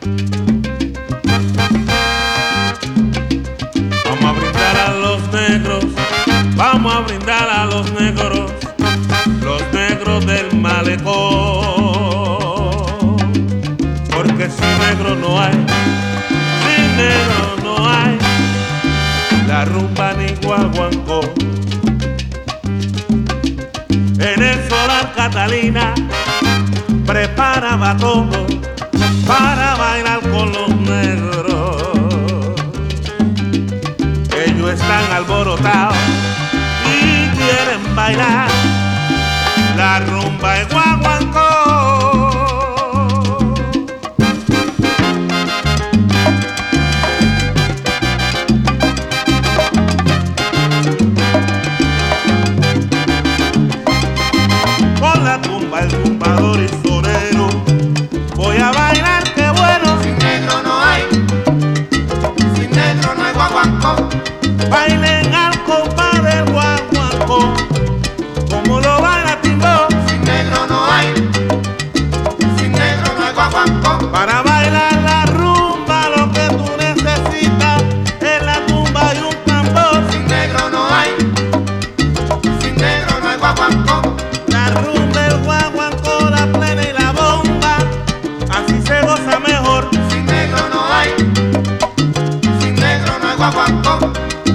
Vamos a brindar a los negros, vamos a brindar a los negros del malecón, porque sin negro no hay, sin negro no hay la rumba ni guaguancó. En el solar Catalina preparaba todo para bailar con los negros. Ellos están alborotados y quieren bailar la rumba de guaguancó. Con la tumba, el tumbador y sonero voy a bailar, qué bueno. Sin negro no hay, sin negro no hay guaguancó. Bailen al compás del guaguancó, como lo baila Timbo. Sin negro no hay, sin negro no hay guaguancó. Para bailar la rumba lo que tú necesitas es la tumba y un tambor. Sin negro no hay, sin negro no hay guaguancó. La rumba, el guaguancó, la plena y la bomba, así se goza mejor. Sin negro no hay, sin negro no hay guaguancó.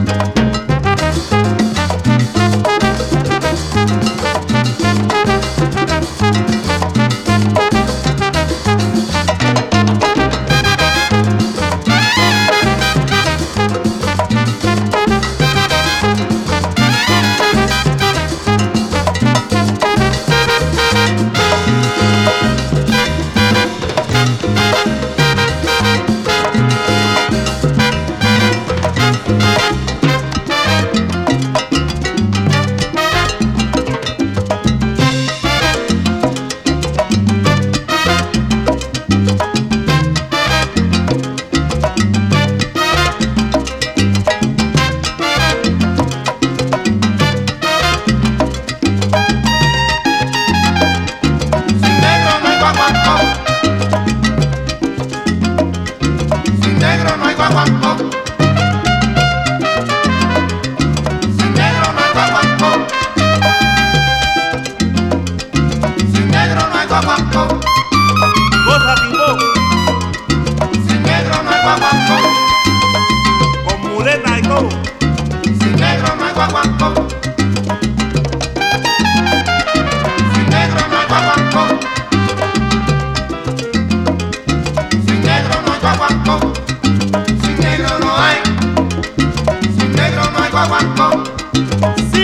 Sin negro no hay guaguancó. Sin negro no hay guaguancó. Sin negro no hay guaguancó. Goza Timbo, Sin negro no hay guaguancó. con muleta y todo. Sin negro no hay guaguancó. Sin negro no hay guaguancó. Sin negro no hay guaguancó. Sin negro no hay, sin negro no hay guaguancó.